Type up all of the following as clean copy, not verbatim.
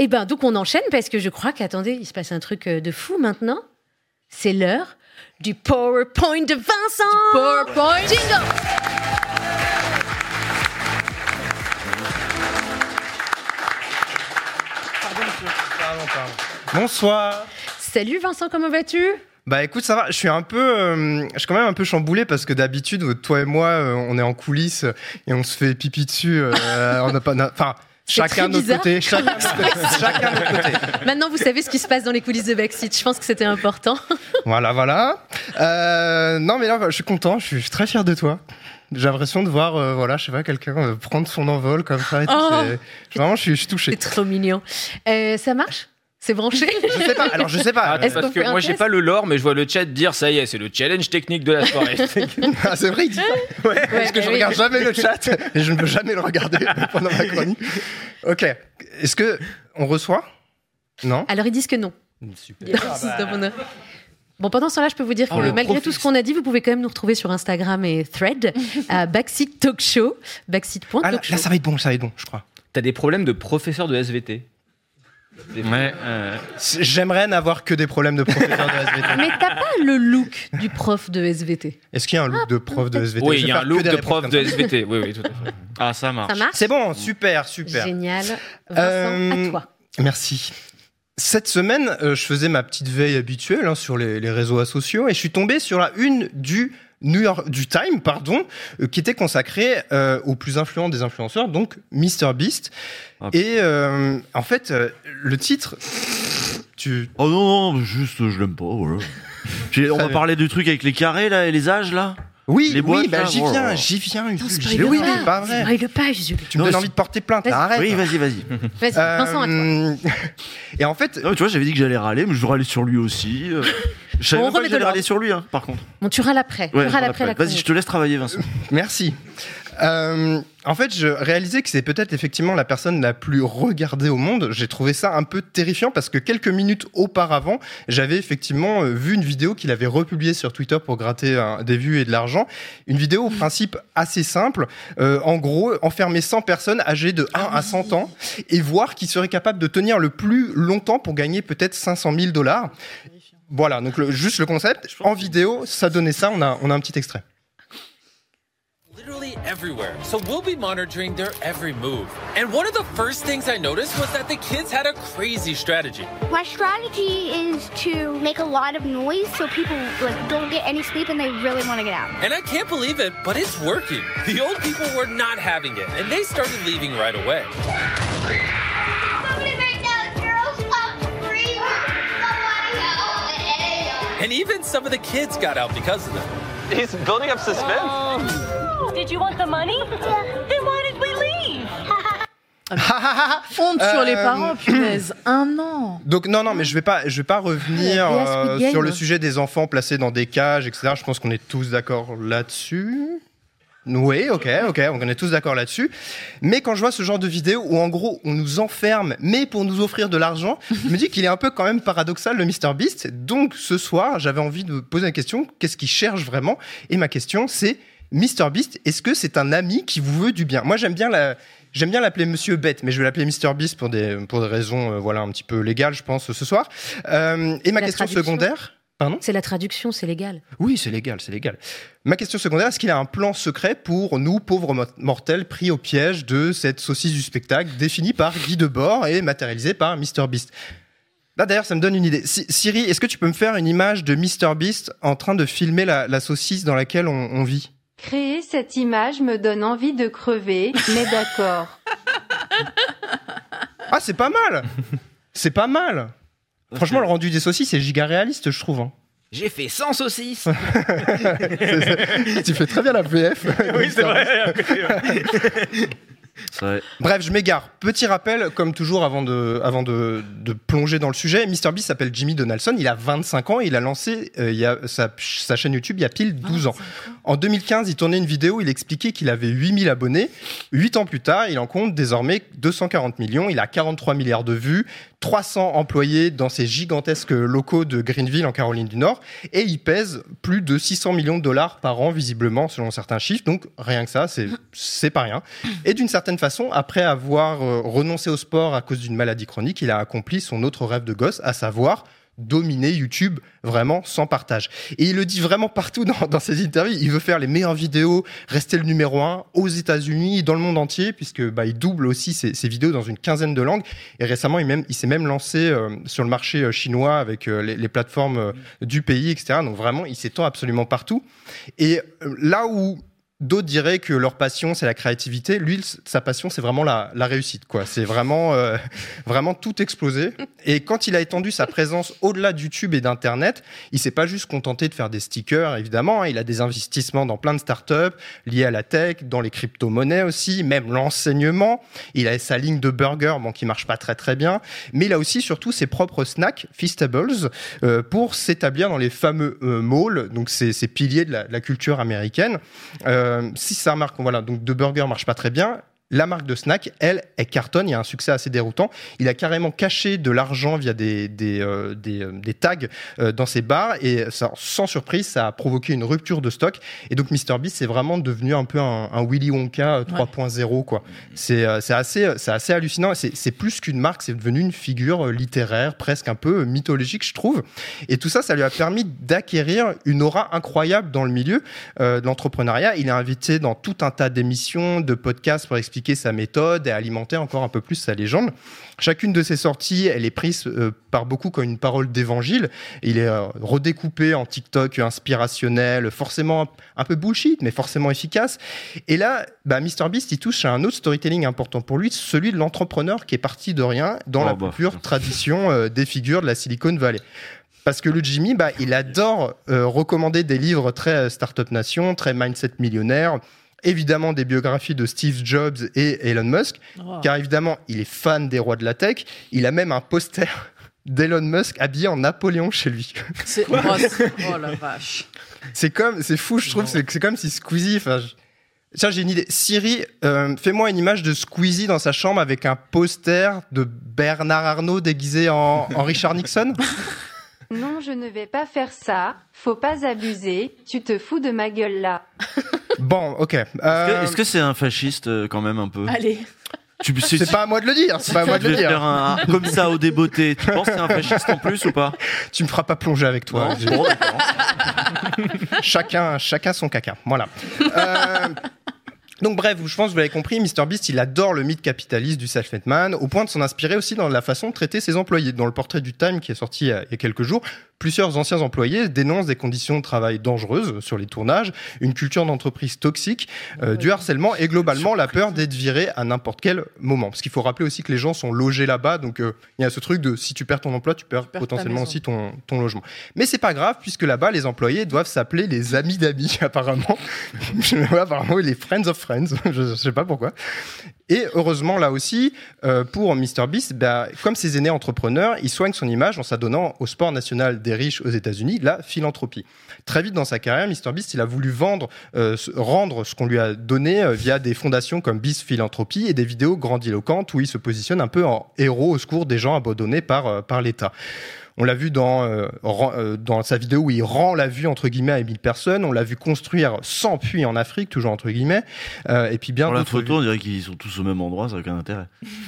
Et ben donc on enchaîne parce que je crois qu'attendez, il se passe un truc de fou maintenant. C'est l'heure du PowerPoint de Vincent. PowerPoint. Jingle. Pardon. Bonsoir. Salut Vincent, comment vas-tu ? Bah écoute, ça va. Je suis quand même un peu chamboulé parce que d'habitude, toi et moi, on est en coulisses et on se fait pipi dessus. On n'a pas, enfin. Chacun de notre côté. Chacun de notre côté. Maintenant, vous savez ce qui se passe dans les coulisses de Backseat. Je pense que c'était important. Voilà. Non, mais là, je suis content. Je suis très fier de toi. J'ai l'impression de voir, je sais pas, quelqu'un prendre son envol comme ça. Et tout. Vraiment, je suis touché. C'est trop mignon. Ça marche ? C'est branché ? Je sais pas. Parce que moi, j'ai pas le lore, mais je vois le chat dire ça y est, c'est le challenge technique de la soirée. Ah, c'est vrai, il dit ça. Ouais, parce que je regarde jamais le chat et je ne veux jamais le regarder pendant ma chronique. Ok. Est-ce que on reçoit ? Non ? Alors, ils disent que non. Super. Bon, pendant ce temps-là, je peux vous dire que malgré tout ce qu'on a dit, vous pouvez quand même nous retrouver sur Instagram et Thread à Backseat Talk Show, backseat.talkshow. Là, ça va être bon, je crois. T'as des problèmes de professeur de SVT. Ouais. J'aimerais n'avoir que des problèmes de professeur de SVT. Mais t'as pas le look du prof de SVT. Est-ce qu'il y a un look de prof de SVT ? Oui, il y a un look de prof de SVT. Oui, tout à fait. Ah, ça marche. Ça marche ? C'est bon, super. Génial. Vincent, à toi. Merci. Cette semaine, je faisais ma petite veille habituelle sur les réseaux sociaux et je suis tombé sur la une du Time, qui était consacrée au plus influent des influenceurs, donc MrBeast. Et en fait, le titre... Oh non, juste, je l'aime pas, voilà. On va parler du truc avec les carrés, là, et les âges, là. Oui, les boîtes, j'y viens. Oui, pas vrai. Spoil pas, Jésus. Tu me donnes envie de porter plainte, là, arrête. Oui, vas-y. Vas-y, Vincent, à toi. Et en fait... Non, tu vois, j'avais dit que j'allais râler, mais je râler sur lui aussi. Je savais même pas que j'allais râler sur lui, par contre. Bon, tu râles après. Ouais, la vas-y, chronique. je te laisse travailler, Vincent. Merci. En fait, je réalisais que c'est peut-être effectivement la personne la plus regardée au monde. J'ai trouvé ça un peu terrifiant parce que quelques minutes auparavant, j'avais effectivement vu une vidéo qu'il avait republiée sur Twitter pour gratter des vues et de l'argent. Une vidéo au principe assez simple. En gros, enfermer 100 personnes âgées de 1 à 100 ans et voir qui serait capable de tenir le plus longtemps pour gagner peut-être $500,000. Voilà, donc juste le concept. En vidéo, ça donnait ça. On a un petit extrait. Literally everywhere, so we'll be monitoring their every move. And one of the first things I noticed was that the kids had a crazy strategy. My strategy is to make a lot of noise so people don't get any sleep and they really want to get out. And I can't believe it, but it's working. The old people were not having it, and they started leaving right away. Somebody make those girls stop screaming. Somebody help. And even some of the kids got out because of them. He's building up suspense. Did you want the money? Then why did we leave? Honte sur les parents, punaise. 1 an. Donc non, mais je vais pas revenir sur le sujet des enfants placés dans des cages, etc. Je pense qu'on est tous d'accord là-dessus. Oui, ok, on est tous d'accord là-dessus. Mais quand je vois ce genre de vidéo où en gros on nous enferme, mais pour nous offrir de l'argent, je me dis qu'il est un peu quand même paradoxal le MrBeast. Donc ce soir, j'avais envie de poser la question, qu'est-ce qu'il cherche vraiment ? Et ma question c'est, MrBeast, est-ce que c'est un ami qui vous veut du bien ? Moi j'aime bien l'appeler Monsieur Bête, mais je vais l'appeler MrBeast pour des raisons un petit peu légales, je pense, ce soir. Et ma question secondaire... Pardon ? C'est la traduction, c'est légal. Oui, c'est légal. Ma question secondaire, est-ce qu'il a un plan secret pour nous, pauvres mortels, pris au piège de cette saucisse du spectacle définie par Guy Debord et matérialisée par MrBeast ? Là, d'ailleurs, ça me donne une idée. Siri, est-ce que tu peux me faire une image de MrBeast en train de filmer la saucisse dans laquelle on vit ? Créer cette image me donne envie de crever, mais d'accord. Ah, c'est pas mal. Franchement, le rendu des saucisses, c'est giga réaliste, je trouve. J'ai fait 100 saucisses. Tu fais très bien la VF. Oui, c'est vrai. Bref, je m'égare. Petit rappel, comme toujours, avant de plonger dans le sujet, MrBeast s'appelle Jimmy Donaldson, il a 25 ans et il a lancé sa chaîne YouTube il y a pile 12 ans. En 2015, il tournait une vidéo où il expliquait qu'il avait 8000 abonnés. 8 ans plus tard, il en compte désormais 240 millions. Il a 43 milliards de vues, 300 employés dans ces gigantesques locaux de Greenville en Caroline du Nord. Et il pèse plus de 600 millions de dollars par an, visiblement, selon certains chiffres. Donc, rien que ça, c'est pas rien. Et d'une certaine façon, après avoir renoncé au sport à cause d'une maladie chronique, il a accompli son autre rêve de gosse, à savoir dominer YouTube vraiment sans partage. Et il le dit vraiment partout dans ses interviews. Il veut faire les meilleures vidéos, rester le numéro 1 aux États-Unis et dans le monde entier, puisque il double aussi ses vidéos dans une quinzaine de langues. Et récemment, il s'est même lancé sur le marché chinois avec les plateformes du pays, etc. Donc vraiment, il s'étend absolument partout. Et là où d'autres diraient que leur passion, c'est la créativité. Lui, sa passion, c'est vraiment la réussite, quoi. C'est vraiment tout explosé. Et quand il a étendu sa présence au-delà de YouTube et d'Internet, il s'est pas juste contenté de faire des stickers, évidemment. Il a des investissements dans plein de startups liés à la tech, dans les crypto-monnaies aussi, même l'enseignement. Il a sa ligne de burgers, qui marche pas très très bien. Mais il a aussi surtout ses propres snacks, Feastables, pour s'établir dans les fameux malls, donc ces piliers de la culture américaine. Si sa marque, donc de burger marche pas très bien, la marque de snack, elle cartonne, il y a un succès assez déroutant. Il a carrément caché de l'argent via des tags dans ses bars et ça, sans surprise, ça a provoqué une rupture de stock. Et donc MrBeast, c'est vraiment devenu un peu un Willy Wonka 3.0, quoi. C'est assez hallucinant. C'est plus qu'une marque, c'est devenu une figure littéraire, presque un peu mythologique, je trouve. Et tout ça, ça lui a permis d'acquérir une aura incroyable dans le milieu de l'entrepreneuriat. Il est invité dans tout un tas d'émissions, de podcasts pour expliquer sa méthode et alimenter encore un peu plus sa légende. Chacune de ses sorties, elle est prise par beaucoup comme une parole d'évangile. Il est redécoupé en TikTok inspirationnel, forcément un peu bullshit, mais forcément efficace. Et là, MrBeast, il touche à un autre storytelling important pour lui, celui de l'entrepreneur qui est parti de rien dans la pure tradition des figures de la Silicon Valley. Parce que le Jimmy, il adore recommander des livres très Startup Nation, très Mindset Millionnaire, évidemment des biographies de Steve Jobs et Elon Musk, car évidemment, il est fan des rois de la tech. Il a même un poster d'Elon Musk habillé en Napoléon chez lui. Oh la vache. C'est fou, je trouve. C'est comme si Squeezie... Tiens, j'ai une idée. Siri, fais-moi une image de Squeezie dans sa chambre avec un poster de Bernard Arnault déguisé en Richard Nixon. Non, je ne vais pas faire ça. Faut pas abuser. Tu te fous de ma gueule là. Bon, ok. Est-ce que c'est un fasciste quand même un peu ? Allez. C'est pas à moi de le dire. C'est pas à moi de le dire. Faire un comme ça au débeauté. Tu penses que c'est un fasciste en plus ou pas ? Tu me feras pas plonger avec toi. Bon, chacun son caca. Voilà. Donc bref, je pense que vous l'avez compris, MrBeast, il adore le mythe capitaliste du self-made man, au point de s'en inspirer aussi dans la façon de traiter ses employés. Dans le portrait du Time qui est sorti il y a quelques jours, plusieurs anciens employés dénoncent des conditions de travail dangereuses sur les tournages, une culture d'entreprise toxique, du harcèlement et globalement la peur d'être viré à n'importe quel moment. Parce qu'il faut rappeler aussi que les gens sont logés là-bas, donc il y a ce truc de si tu perds ton emploi, tu perds potentiellement aussi ton logement. Mais c'est pas grave, puisque là-bas, les employés doivent s'appeler les amis d'amis, apparemment. Apparemment, les friends of friends. Je sais pas pourquoi. Et heureusement, là aussi, pour MrBeast, comme ses aînés entrepreneurs, il soigne son image en s'adonnant au sport national des riches aux États-Unis, la philanthropie. Très vite dans sa carrière, MrBeast, il a voulu rendre ce qu'on lui a donné via des fondations comme Beast Philanthropy et des vidéos grandiloquentes où il se positionne un peu en héros au secours des gens abandonnés par l'État. On l'a vu dans sa vidéo où il rend la vue entre guillemets à 1000 personnes. On l'a vu construire 100 puits en Afrique, toujours entre guillemets. Et puis bien. Pour la photo, on dirait qu'ils sont tous au même endroit, ça n'a aucun intérêt.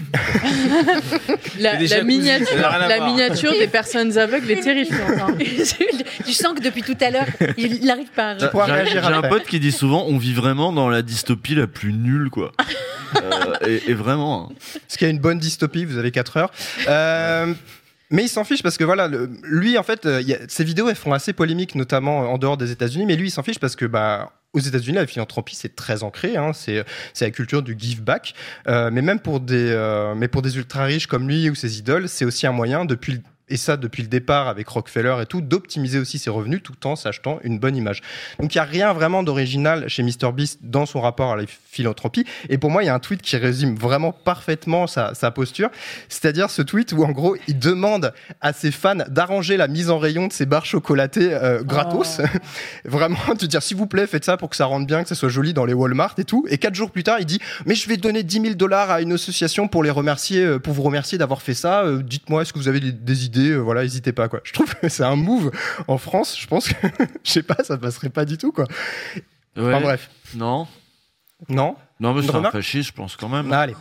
La miniature des personnes aveugles est terrifiante. Hein. Tu sens que depuis tout à l'heure, il n'arrive pas à réagir. J'ai un pote qui dit souvent, on vit vraiment dans la dystopie la plus nulle, quoi. Et vraiment. Hein. Parce qu'il y a une bonne dystopie, vous avez 4 heures. Mais il s'en fiche parce que voilà, lui en fait, ses vidéos elles font assez polémique, notamment en dehors des États-Unis. Mais lui il s'en fiche parce que aux États-Unis la philanthropie c'est très ancré, hein, c'est la culture du give back. Mais même pour des ultra riches comme lui ou ses idoles, c'est aussi un moyen et ça depuis le départ avec Rockefeller et tout, d'optimiser aussi ses revenus tout en s'achetant une bonne image. Donc il n'y a rien vraiment d'original chez MrBeast dans son rapport à la philanthropie. Et pour moi, il y a un tweet qui résume vraiment parfaitement sa posture. C'est-à-dire ce tweet où en gros, il demande à ses fans d'arranger la mise en rayon de ses barres chocolatées gratos. Vraiment, te dire s'il vous plaît, faites ça pour que ça rentre bien, que ça soit joli dans les Walmart et tout. Et 4 jours plus tard, il dit mais je vais donner $10,000 à une association pour vous remercier d'avoir fait ça. Dites-moi, est-ce que vous avez des idées? Voilà, n'hésitez pas quoi. Je trouve que c'est un move en France. Je pense que je sais pas, ça passerait pas du tout quoi. Ouais. Enfin bref. Non, mais c'est un fasciste, je pense quand même. Allez.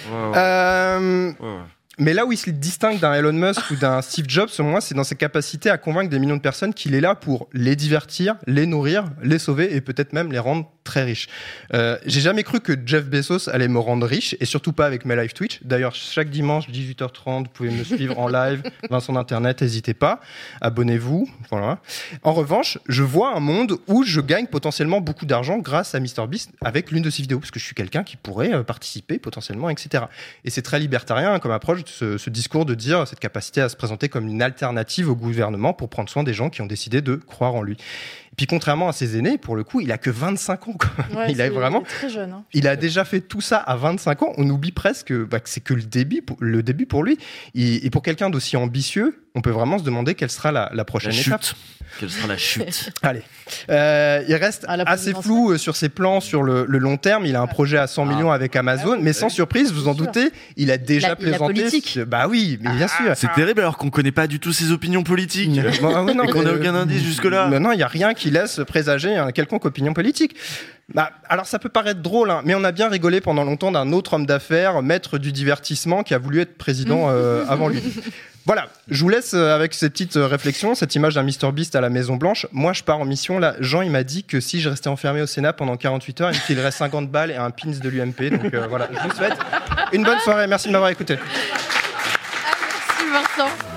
Ouais. Mais là où il se distingue d'un Elon Musk ou d'un Steve Jobs, selon moi, c'est dans ses capacités à convaincre des millions de personnes qu'il est là pour les divertir, les nourrir, les sauver et peut-être même les rendre très riches. J'ai jamais cru que Jeff Bezos allait me rendre riche, et surtout pas avec mes live Twitch. D'ailleurs, chaque dimanche, 18h30, vous pouvez me suivre en live, Vincent d'Internet, n'hésitez pas, abonnez-vous. Voilà. En revanche, je vois un monde où je gagne potentiellement beaucoup d'argent grâce à MrBeast avec l'une de ses vidéos, parce que je suis quelqu'un qui pourrait participer potentiellement, etc. Et c'est très libertarien comme approche, ce discours de dire cette capacité à se présenter comme une alternative au gouvernement pour prendre soin des gens qui ont décidé de croire en lui. Et puis contrairement à ses aînés, pour le coup, il a que 25 ans. Quoi. Ouais, il est très jeune. Hein. Il a déjà fait tout ça à 25 ans. On oublie presque que c'est que le début pour lui. Et pour quelqu'un d'aussi ambitieux, on peut vraiment se demander quelle sera la prochaine étape. Quelle sera la chute? Allez. Il reste assez flou sur ses plans sur le long terme. Il a un projet à 100 millions avec Amazon, mais sans surprise, vous en doutez, il a déjà présenté... Bah oui, mais bien sûr. C'est terrible alors qu'on connaît pas du tout ses opinions politiques. Et qu'on n'a aucun indice jusque-là. Non, il n'y a rien qui laisse présager une quelconque opinion politique. Alors ça peut paraître drôle, hein, mais on a bien rigolé pendant longtemps d'un autre homme d'affaires, maître du divertissement, qui a voulu être président avant lui. Voilà, je vous laisse avec cette petite réflexion, cette image d'un MrBeast à la Maison Blanche. Moi, je pars en mission. Là, Jean, il m'a dit que si je restais enfermé au Sénat pendant 48 heures, il me filerait 50 balles et un pins de l'UMP. Donc voilà, je vous souhaite une bonne soirée. Merci de m'avoir écouté. Merci Vincent.